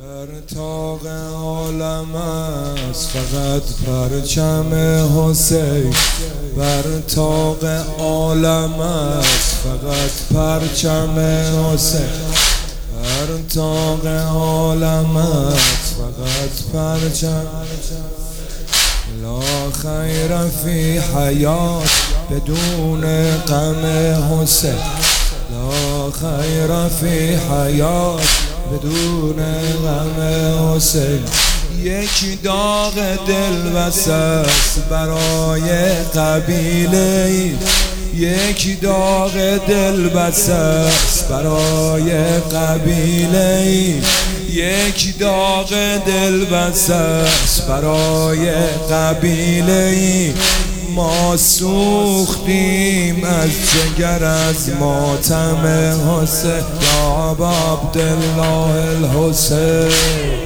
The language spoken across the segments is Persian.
بر طاق عالم است فقط پرچم حسین. بر طاق عالم است فقط پرچم حسین. بر طاق عالم است فقط پرچم. لا خیر فی حیات بدون غم حسین. لا خیر فی حیات بدون غم حسین. یک داغ دل بس است برای قبیله ای. یک داغ دل بس است برای قبیله ای. یک داغ دل بس است برای قبیله ای. ما سوختیم از جگر از ماتم حسین. یا ابا عبدالله الحسین،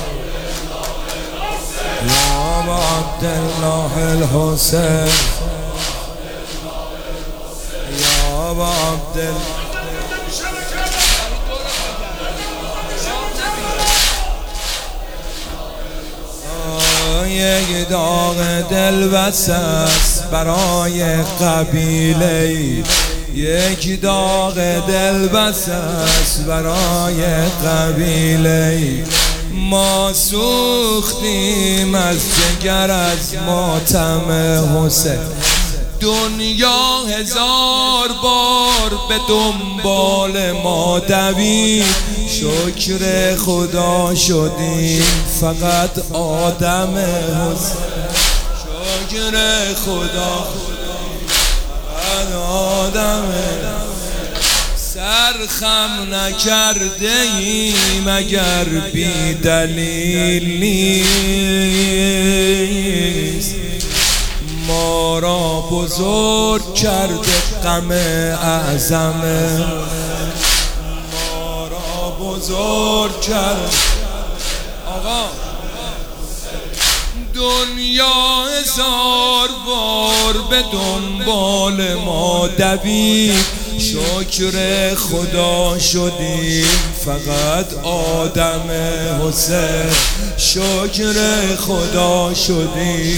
یا ابا عبدالله الحسین، یا ابا عبدالله. یک داغ دل بس است برای قبیله ای. یک داغ دل بس است برای قبیله ای. ما سوختیم از جگر از ماتم حسین. دنیا هزار بار به دنبال ما دوید. شکر خدا شدیم فقط آدم حسین. شکر خدا فقط آدم. سرخم نکرده ایم اگر بی دلیل نیست. ما را بزرگ کرده غم اعظم. ما را بزرگ کرده آقا. دنیا هزار بار به دنبال ما دوید. شکر خدا شدیم فقط آدم حسین. شکر خدا شدیم.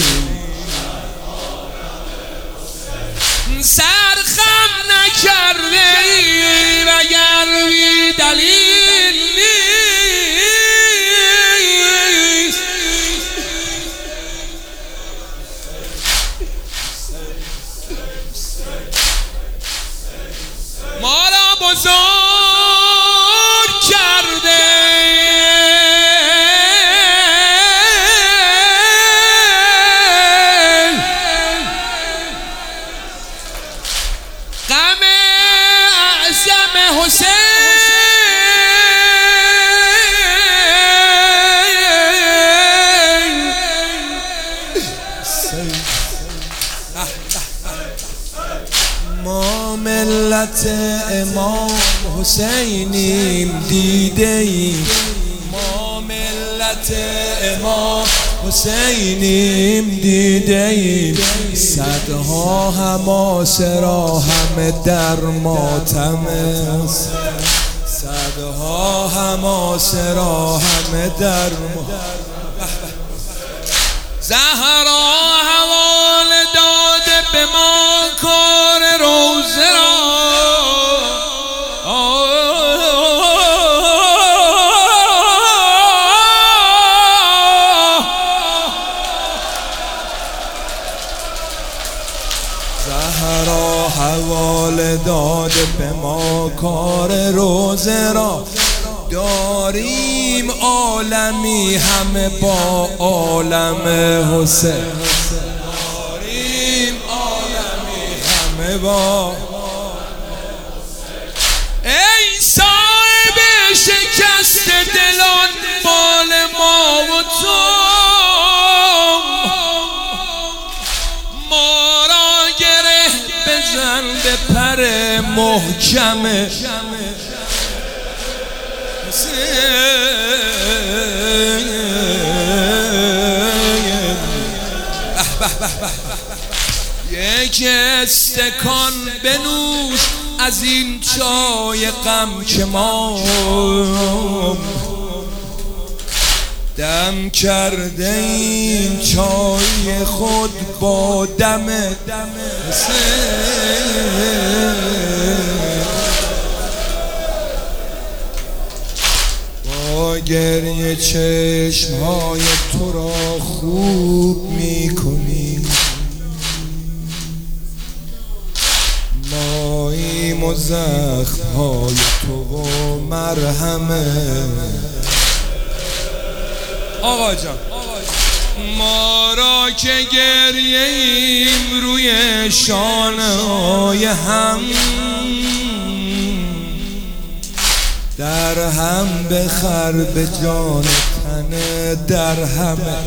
سرخم نکرده ایم اگر بی دلیل نیست. ما را بزرگ کرده غم اعظم حسین. ما ملت امام حسینیم دیده ایم. ما ملت امام حسینیم دیده ایم. صدها حماسه را همه در ماتم. صدها حماسه را همه در زهرا حواله داده به ما کار روزه را. زهرا حواله داده به ما کار روزه را. داریم عالمی همه با عالم حسین. داریم عالمی همه با. ای صاحب شکست دلان بال ما و تو. ما را گره بزن به پر محکم. یک استکان بنوش از این چای غم که ما دم کرده این چای خود با دم با گریه چشمهای تو را خوب میکنی ماییم و زخمهای تو و مرهمه آقا جان ما را که گریه ایم روی شانه های هم در هم بخر به جان تن در همه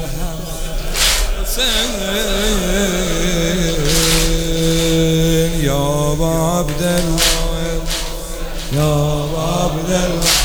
یا عبدالله یا عبدالله